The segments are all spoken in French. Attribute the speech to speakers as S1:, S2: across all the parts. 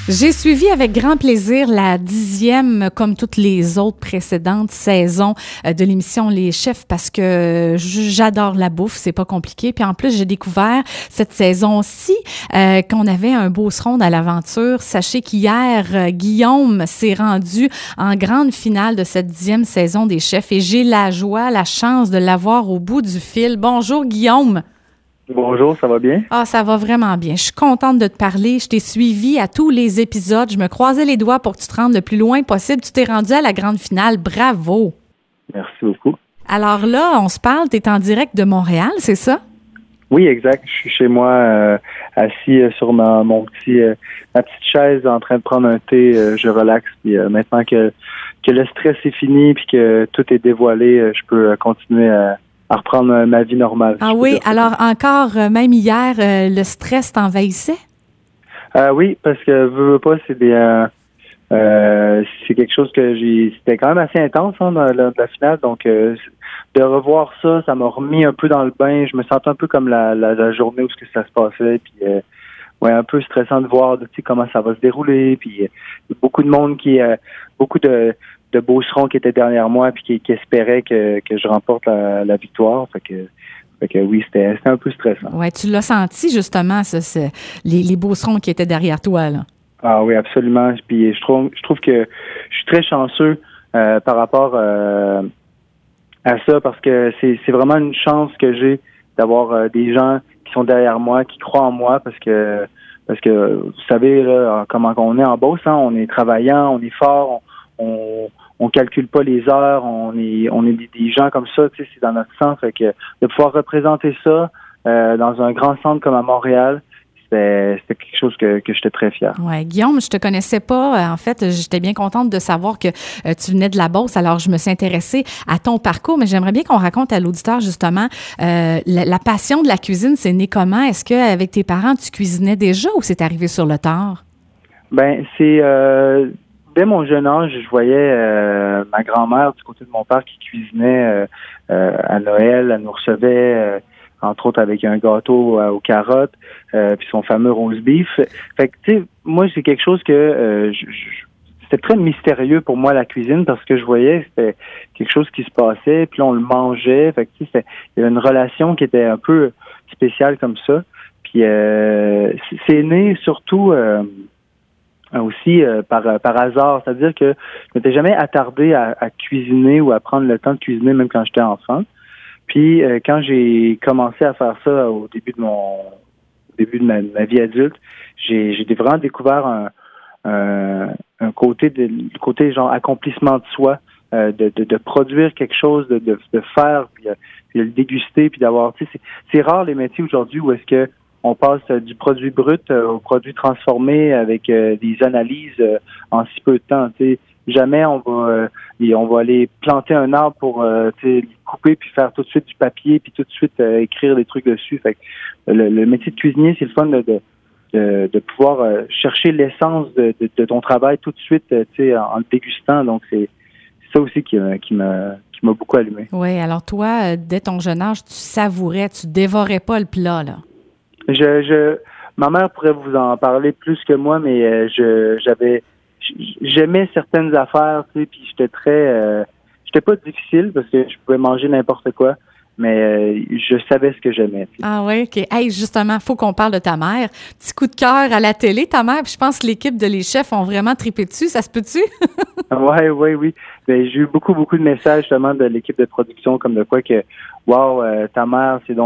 S1: J'ai suivi avec grand plaisir la 10e, comme toutes les autres précédentes saisons de l'émission Les Chefs parce que j'adore la bouffe, c'est pas compliqué. Puis en plus, j'ai découvert cette saison-ci qu'on avait un Beauceron à l'aventure. Sachez qu'hier, Guillaume s'est rendu en grande finale de cette 10e saison des Chefs et j'ai la joie, la chance de l'avoir au bout du fil. Bonjour Guillaume.
S2: Bonjour, ça va bien?
S1: Ah, ça va vraiment bien. Je suis contente de te parler. Je t'ai suivi à tous les épisodes. Je me croisais les doigts pour que tu te rendes le plus loin possible. Tu t'es rendu à la grande finale. Bravo!
S2: Merci beaucoup.
S1: Alors là, on se parle. Tu es en direct de Montréal, c'est ça?
S2: Oui, exact. Je suis chez moi, assis sur ma petite chaise, en train de prendre un thé. Je relaxe. Puis maintenant que le stress est fini puis que tout est dévoilé, je peux continuer à reprendre ma vie normale.
S1: Ah oui, alors encore, même hier, le stress t'envahissait?
S2: Oui, parce que veux pas, c'est quelque chose que c'était quand même assez intense dans la finale, donc de revoir ça m'a remis un peu dans le bain. Je me sentais un peu comme la journée où ça se passait, puis un peu stressant de voir comment ça va se dérouler, puis beaucoup de monde beaucoup de Beauceron qui étaient derrière moi puis qui espéraient que je remporte la victoire. Fait que oui, c'était un peu stressant.
S1: Oui, tu l'as senti justement, les Beaucerons qui étaient derrière toi, là.
S2: Ah oui, absolument. Puis je trouve que je suis très chanceux par rapport à ça parce que c'est vraiment une chance que j'ai d'avoir des gens qui sont derrière moi, qui croient en moi parce que vous savez là, comment on est en Beauce, hein, on est travaillant, on est fort, on calcule pas les heures, on est des gens comme ça, tu sais, c'est dans notre sang. Fait que de pouvoir représenter ça dans un grand centre comme à Montréal, c'était quelque chose que j'étais très fier.
S1: Ouais, Guillaume, je te connaissais pas. En fait, j'étais bien contente de savoir que tu venais de la Beauce. Alors, je me suis intéressée à ton parcours, mais j'aimerais bien qu'on raconte à l'auditeur justement la passion de la cuisine. C'est né comment? Est-ce qu'avec tes parents, tu cuisinais déjà ou c'est arrivé sur le tard?
S2: Ben, c'est dès mon jeune âge, je voyais ma grand-mère du côté de mon père qui cuisinait à Noël. Elle nous recevait, entre autres, avec un gâteau aux carottes, puis son fameux roast beef. Fait que, tu sais, moi, c'est quelque chose que c'était très mystérieux pour moi, la cuisine, parce que je voyais que c'était quelque chose qui se passait, puis là, on le mangeait. Fait que, tu sais, il y avait une relation qui était un peu spéciale comme ça. Puis c'est né surtout aussi par hasard, c'est-à-dire que je m'étais jamais attardé à cuisiner ou à prendre le temps de cuisiner même quand j'étais enfant. Puis quand j'ai commencé à faire ça au début de ma vie adulte, j'ai vraiment découvert un côté genre accomplissement de soi, de produire quelque chose, de faire puis de le déguster puis d'avoir, tu sais, c'est rare les métiers aujourd'hui où est-ce que on passe du produit brut au produit transformé avec des analyses en si peu de temps. Tu sais, jamais on va aller planter un arbre pour tu sais, couper puis faire tout de suite du papier puis tout de suite écrire des trucs dessus. Fait que le métier de cuisinier, c'est le fun de pouvoir chercher l'essence de ton travail tout de suite, tu sais, en le dégustant. Donc c'est ça aussi qui m'a beaucoup allumé.
S1: Oui, alors toi, dès ton jeune âge, tu savourais, tu dévorais pas le plat, là.
S2: Ma mère pourrait vous en parler plus que moi, mais j'aimais certaines affaires, tu sais, puis j'étais pas difficile parce que je pouvais manger n'importe quoi, mais je savais ce que j'aimais. T'sais.
S1: Ah oui, OK. Hey, justement, il faut qu'on parle de ta mère. Petit coup de cœur à la télé, ta mère, puis je pense que l'équipe de Les Chefs ont vraiment trippé dessus, ça se peut-tu?
S2: Oui. Ben, j'ai eu beaucoup de messages justement de l'équipe de production comme de quoi que wow, ta mère, c'est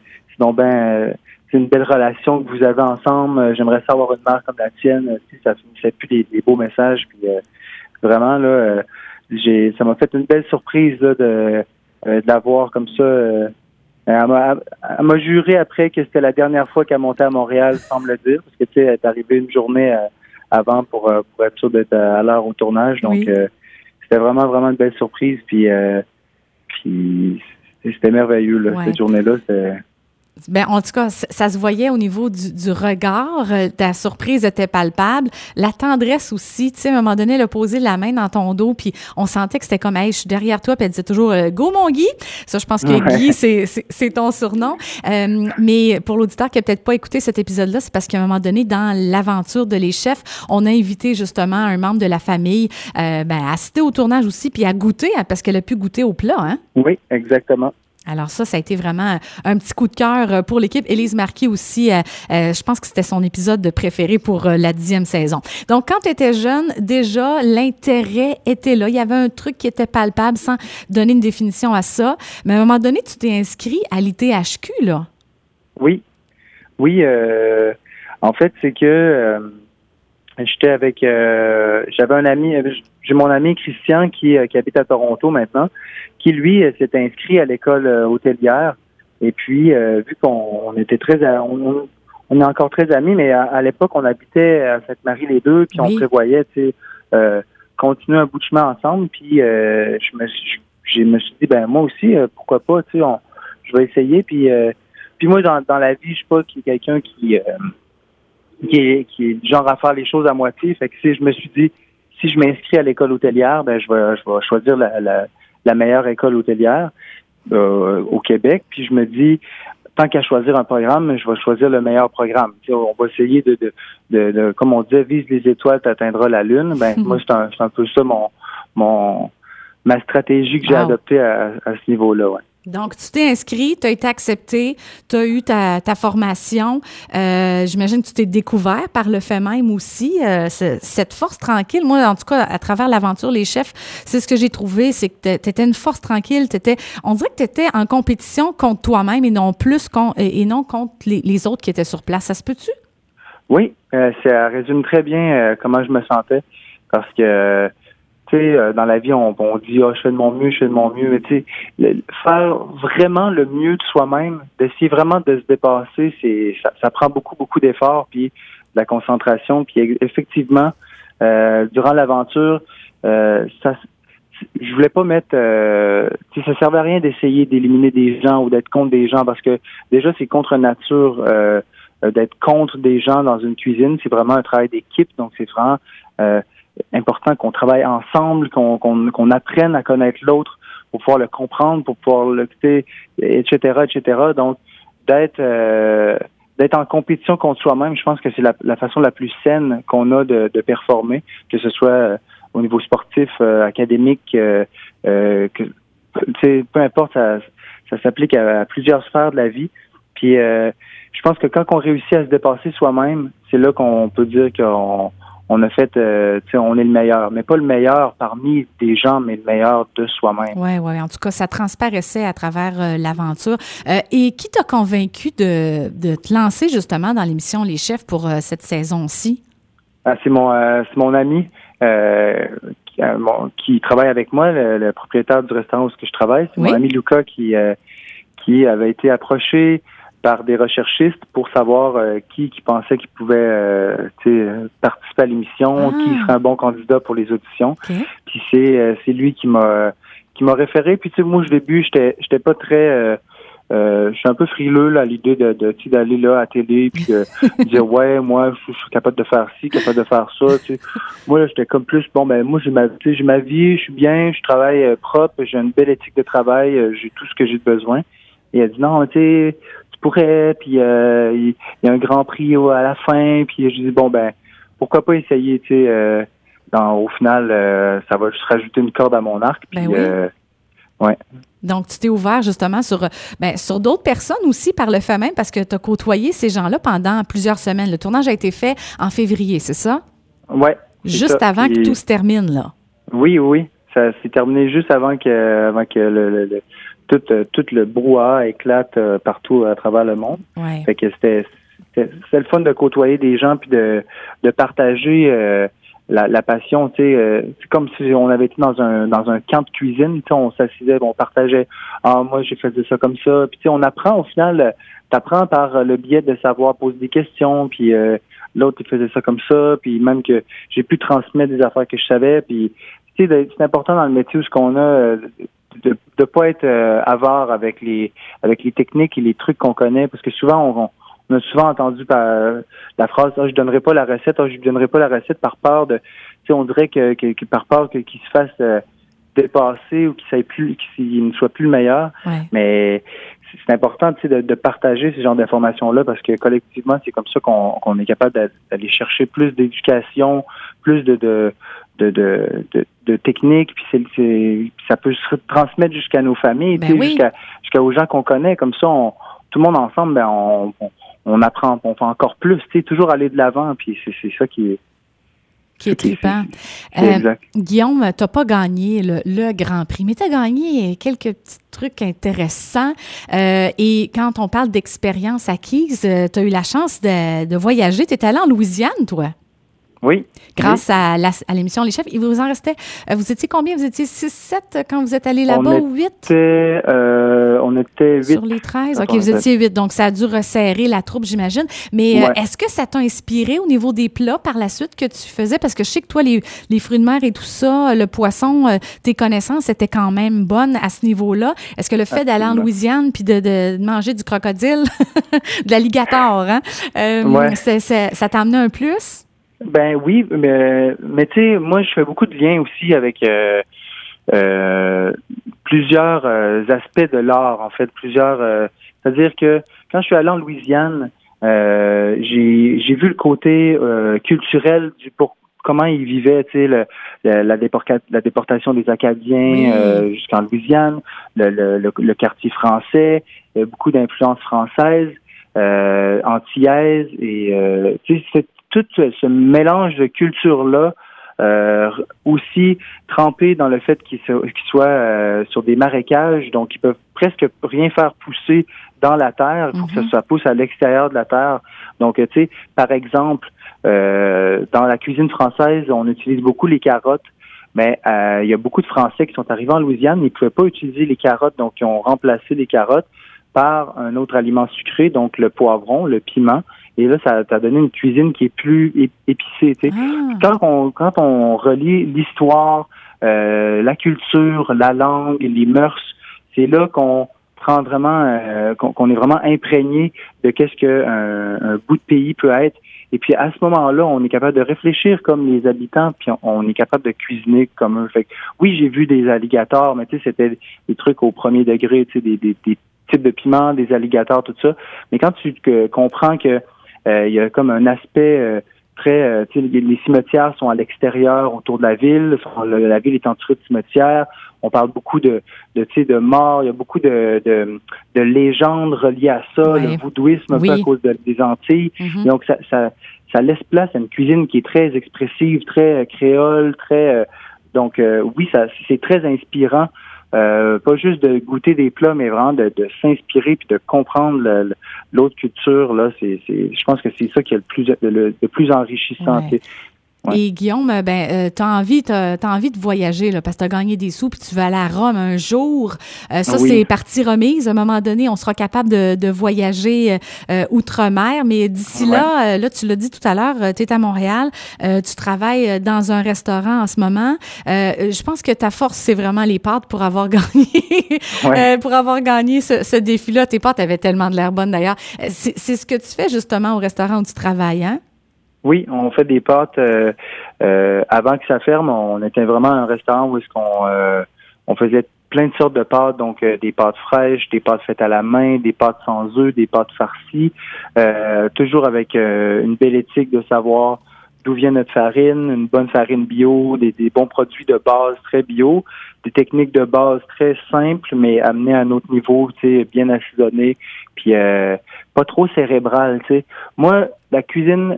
S2: une belle relation que vous avez ensemble. J'aimerais ça avoir une mère comme la tienne. Ça finissait plus des beaux messages. Puis vraiment là, ça m'a fait une belle surprise là, de la voir comme ça. Elle m'a juré après que c'était la dernière fois qu'elle montait à Montréal, sans me le dire, parce que tu sais, elle est arrivée une journée avant pour être sûre d'être à l'heure au tournage. Donc
S1: oui.
S2: c'était vraiment une belle surprise. Puis c'était merveilleux là,
S1: ouais.
S2: Cette journée-là.
S1: Ben, en tout cas, ça se voyait au niveau du regard. Ta surprise était palpable. La tendresse aussi. Tu sais, à un moment donné, elle a posé la main dans ton dos, puis on sentait que c'était comme, hey, je suis derrière toi, puis elle disait toujours, go mon Guy. Ça, je pense que Guy, c'est ton surnom. Mais pour l'auditeur qui a peut-être pas écouté cet épisode-là, c'est parce qu'à un moment donné, dans l'aventure de Les Chefs, on a invité justement un membre de la famille, à assister au tournage aussi, puis à goûter, parce qu'elle a pu goûter au plat, hein?
S2: Oui, exactement.
S1: Alors ça a été vraiment un petit coup de cœur pour l'équipe. Élise Marquis aussi, je pense que c'était son épisode préféré pour la 10e saison. Donc, quand tu étais jeune, déjà, l'intérêt était là. Il y avait un truc qui était palpable sans donner une définition à ça. Mais à un moment donné, tu t'es inscrit à l'ITHQ, là.
S2: Oui. En fait, c'est que j'étais avec... j'avais un ami... J'ai mon ami Christian qui habite à Toronto maintenant, qui, lui, s'est inscrit à l'école hôtelière. Et puis, vu qu'on était on est encore très amis, mais à l'époque, on habitait à Sainte-Marie-les-Deux, puis on prévoyait, tu sais, continuer un bout de chemin ensemble. Puis, je me suis dit, ben moi aussi, pourquoi pas, tu sais, je vais essayer. Puis moi, dans la vie, je suis pas quelqu'un qui est du genre à faire les choses à moitié. Fait que je me suis dit, si je m'inscris à l'école hôtelière, ben je vais choisir la meilleure école hôtelière au Québec. Puis je me dis, tant qu'à choisir un programme, je vais choisir le meilleur programme. Tu sais, on va essayer de comme on disait, vise les étoiles, t'atteindras la lune. Ben moi, c'est un peu ça ma stratégie que j'ai adoptée à ce niveau-là. Ouais.
S1: Donc, tu t'es inscrit, tu as été accepté, tu as eu ta formation. J'imagine que tu t'es découvert par le fait même aussi. Cette force tranquille, moi, en tout cas, à travers l'aventure Les Chefs, c'est ce que j'ai trouvé, c'est que tu étais une force tranquille. On dirait que tu étais en compétition contre toi-même et non contre les autres qui étaient sur place. Ça se peut-tu?
S2: Oui, ça résume très bien comment je me sentais. Parce que tu sais, dans la vie, on dit je fais de mon mieux, mais tu sais, faire vraiment le mieux de soi-même, d'essayer vraiment de se dépasser, ça prend beaucoup, beaucoup d'efforts, puis de la concentration, puis effectivement, durant l'aventure, je voulais pas mettre, tu sais, ça servait à rien d'essayer d'éliminer des gens ou d'être contre des gens, parce que déjà, c'est contre nature d'être contre des gens dans une cuisine, c'est vraiment un travail d'équipe, donc c'est vraiment important qu'on travaille ensemble, qu'on apprenne à connaître l'autre pour pouvoir le comprendre, pour pouvoir l'écouter, etc., etc. Donc, d'être en compétition contre soi-même, je pense que c'est la façon la plus saine qu'on a de performer, que ce soit au niveau sportif, académique, peu importe, ça s'applique à plusieurs sphères de la vie. Puis, je pense que quand on réussit à se dépasser soi-même, c'est là qu'on peut dire qu'on a fait, on est le meilleur, mais pas le meilleur parmi des gens, mais le meilleur de soi-même.
S1: Oui. En tout cas, ça transparaissait à travers l'aventure. Et qui t'a convaincu de te lancer justement dans l'émission Les Chefs pour cette saison-ci? C'est
S2: mon ami qui travaille avec moi, le propriétaire du restaurant où je travaille. C'est mon ami Luca qui avait été approché par des recherchistes pour savoir qui pensait qu'il pouvait participer à l'émission, qui serait un bon candidat pour les auditions. Okay. Puis c'est lui qui m'a référé. Puis tu sais, moi au début, j'étais pas très je suis un peu frileux là, à l'idée d'aller là à télé puis de dire moi je suis capable de faire ci, capable de faire ça. Tu sais. Moi là, j'étais comme plus moi j'ai ma vie, je suis bien, je travaille propre, j'ai une belle éthique de travail, j'ai tout ce que j'ai besoin. Et elle dit non, tu sais, tu pourrais, puis il y a un grand prix à la fin, puis je dis pourquoi pas essayer, tu sais, au final ça va juste rajouter une corde à mon arc, puis ouais.
S1: Donc, tu t'es ouvert justement sur d'autres personnes aussi par le fait même, parce que tu as côtoyé ces gens-là pendant plusieurs semaines. Le tournage a été fait en février, c'est ça?
S2: Oui.
S1: Juste avant que tout se termine, là.
S2: Oui. Ça s'est terminé juste avant que tout le brouhaha éclate partout à travers le monde.
S1: Ouais.
S2: Fait que c'était le fun de côtoyer des gens puis de partager la passion, tu sais, c'est comme si on avait été dans un camp de cuisine, tu sais, on s'assisait, on partageait, moi j'ai fait ça comme ça, puis tu sais, on apprend au final, t'apprends par le biais de savoir poser des questions, puis l'autre il faisait ça comme ça, puis même que j'ai pu transmettre des affaires que je savais, puis tu sais, c'est important dans le métier où ce qu'on a de pas être avare avec les techniques et les trucs qu'on connaît, parce que souvent on a souvent entendu la phrase je donnerai pas la recette, je lui donnerai pas la recette par peur de, tu sais, on dirait que par peur qu'il se fasse dépasser ou qu'il ne soit plus le meilleur.
S1: Ouais.
S2: Mais c'est important, tu sais, de partager ce genre d'informations-là, parce que collectivement, c'est comme ça qu'on est capable d'aller chercher plus d'éducation, plus de techniques, puis ça peut se transmettre jusqu'à nos familles, jusqu'à aux gens qu'on connaît. Comme ça, tout le monde ensemble, on apprend, on fait encore plus, tu sais, toujours aller de l'avant, puis c'est ça qui est
S1: trippant. Guillaume, tu n'as pas gagné le Grand Prix, mais tu as gagné quelques petits trucs intéressants. Et quand on parle d'expérience acquise, tu as eu la chance de voyager. Tu es allé en Louisiane, toi?
S2: Oui.
S1: Grâce à l'émission Les Chefs. Il vous en restait, vous étiez combien? Vous étiez 6-7 quand vous êtes allés là-bas ou 8?
S2: On était 8.
S1: Sur les 13? OK, vous étiez 8. Donc, ça a dû resserrer la troupe, j'imagine. Mais est-ce que ça t'a inspiré au niveau des plats par la suite que tu faisais? Parce que je sais que toi, les fruits de mer et tout ça, le poisson, tes connaissances étaient quand même bonnes à ce niveau-là. Est-ce que le fait d'aller en Louisiane puis de manger du crocodile, de l'alligator, ça t'a amené un plus?
S2: Ben oui, mais tu sais, moi je fais beaucoup de liens aussi avec plusieurs aspects de l'art, en fait, c'est-à-dire que quand je suis allé en Louisiane, j'ai vu le côté culturel pour comment ils vivaient, tu sais, la déportation des Acadiens jusqu'en Louisiane, le quartier français, beaucoup d'influences françaises, antillaises, et tu sais, tout ce mélange de culture-là, aussi trempé dans le fait qu'ils soient sur des marécages, donc ils peuvent presque rien faire pousser dans la terre, il faut que ça pousse à l'extérieur de la terre. Donc, tu sais, par exemple, dans la cuisine française, on utilise beaucoup les carottes, mais il y a beaucoup de Français qui sont arrivés en Louisiane, ils ne pouvaient pas utiliser les carottes, donc ils ont remplacé les carottes par un autre aliment sucré, donc le poivron, le piment. Et là, ça t'a donné une cuisine qui est plus épicée. Tu sais. Quand on relie l'histoire, la culture, la langue, les mœurs, c'est là qu'on prend vraiment, qu'on est vraiment imprégné de qu'est-ce qu'un bout de pays peut être. Et puis à ce moment-là, on est capable de réfléchir comme les habitants, puis on est capable de cuisiner comme eux. Fait que, oui, j'ai vu des alligators, mais tu sais, c'était des trucs au premier degré, tu sais, des types de piments, des alligators, tout ça. Mais quand tu comprends que il y a comme un aspect très, tu sais, les cimetières sont à l'extérieur, autour de la ville, la ville est entourée de cimetières. On parle beaucoup de tu sais, de morts. Il y a beaucoup de légendes reliées à ça, le voodooisme un peu à cause des Antilles. Donc ça laisse place à une cuisine qui est très expressive, très créole, très donc oui, c'est très inspirant. Pas juste de goûter des plats, mais vraiment de s'inspirer puis de comprendre l'autre culture. Là, je pense que c'est ça qui est le plus enrichissant.
S1: Ouais. Ouais. Et Guillaume, t'as envie de voyager là, parce que t'as gagné des sous puis tu vas aller à Rome un jour. C'est partie remise. À un moment donné, on sera capable de voyager outre-mer. Mais d'ici là, tu l'as dit tout à l'heure, tu es à Montréal, tu travailles dans un restaurant en ce moment. Je pense que ta force, c'est vraiment les pâtes pour avoir gagné, pour avoir gagné ce défi-là. Tes pâtes avaient tellement de l'air bonnes d'ailleurs. C'est ce que tu fais justement au restaurant où tu travailles, hein?
S2: Oui, on fait des pâtes. Avant que ça ferme, on était vraiment un restaurant où est-ce on faisait plein de sortes de pâtes, donc des pâtes fraîches, des pâtes faites à la main, des pâtes sans œufs, des pâtes farcies, toujours avec une belle éthique de savoir d'où vient notre farine, une bonne farine bio, des bons produits de base très bio, des techniques de base très simples, mais amenées à un autre niveau, tu sais, bien assaisonnées, puis pas trop cérébral, tu sais. Moi, la cuisine,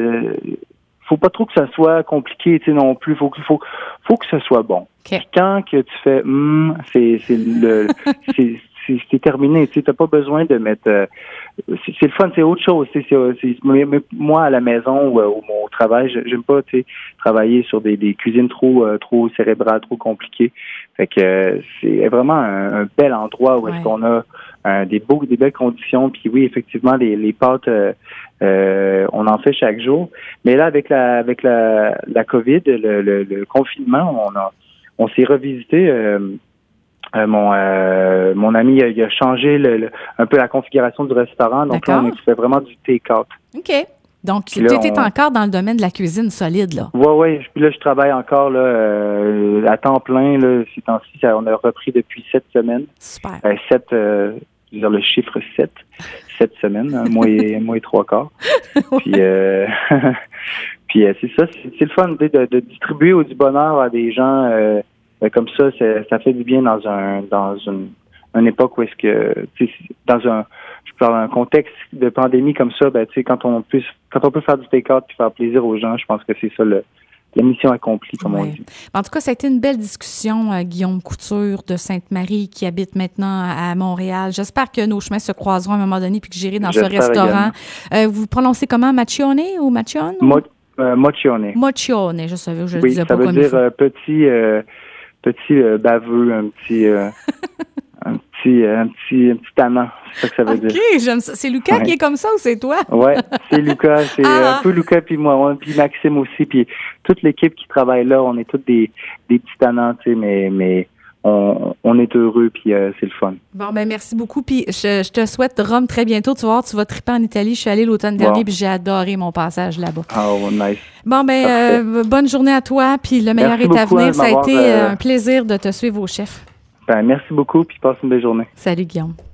S2: faut pas trop que ça soit compliqué, tu sais, non plus. Faut que ce soit bon. Okay. Quand que tu fais, c'est terminé. Tu sais, t'as pas besoin de mettre. C'est le fun, c'est autre chose. Moi à la maison ou au travail, j'aime pas, tu sais, travailler sur des cuisines trop cérébrales, trop compliquées. Fait que c'est vraiment un bel endroit où est-ce qu'on a des belles conditions. Puis oui, effectivement, les pâtes, on en fait chaque jour. Mais là, avec la COVID, le confinement, on s'est revisité Mon ami, il a changé un peu la configuration du restaurant. Donc là, on fait vraiment du take-out.
S1: OK. Donc, tu étais encore dans le domaine de la cuisine solide, là.
S2: Oui. Puis là, je travaille encore là, à temps plein. Là, ces temps-ci, on a repris depuis 7 semaines.
S1: Super.
S2: Le chiffre 7. 7 semaines, un mois et 3 quarts. Puis, puis c'est ça, c'est le fun de distribuer du bonheur à des gens comme ça. Ça fait du bien dans une époque où est-ce que, je parle d'un contexte de pandémie comme ça, quand on peut faire du take-out et faire plaisir aux gens, je pense que c'est ça la mission accomplie, comme on dit.
S1: En tout cas, ça a été une belle discussion, Guillaume Couture de Sainte-Marie, qui habite maintenant à Montréal. J'espère que nos chemins se croiseront à un moment donné puis que j'irai dans ce restaurant. Vous prononcez comment? Macione ou Macione?
S2: Mochione.
S1: Mochione, je savais, je le disais pas comme
S2: ça veut dire petit baveux, un petit tannant, c'est ça que ça veut dire.
S1: OK, j'aime ça. C'est Lucas qui est comme ça ou c'est toi?
S2: Oui, c'est Lucas. C'est un peu Lucas puis moi, puis Maxime aussi. Puis toute l'équipe qui travaille là, on est tous des petits tannants, tu sais, mais on est heureux puis c'est le fun.
S1: Bon, ben merci beaucoup. Puis je te souhaite Rome très bientôt. Tu vas voir, tu vas triper en Italie. Je suis allée l'automne dernier puis j'ai adoré mon passage là-bas.
S2: Oh, nice.
S1: Bon, ben bonne journée à toi. Puis le meilleur est à venir. Ça a été un plaisir de te suivre au chef.
S2: Ben, merci beaucoup puis passe une belle journée.
S1: Salut Guillaume.